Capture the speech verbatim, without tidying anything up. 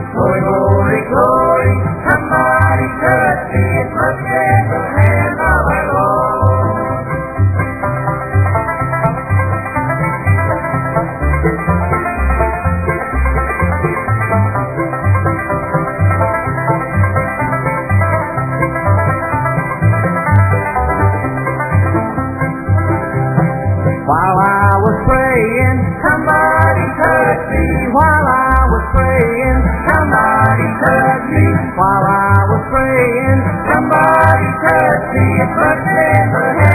Glory, glory, glory, somebody touch me, it must be the hand of our Lord. While I was praying, somebody touched me. While I was praying, somebody touched me. While I was praying, somebody touched me. It must be the hand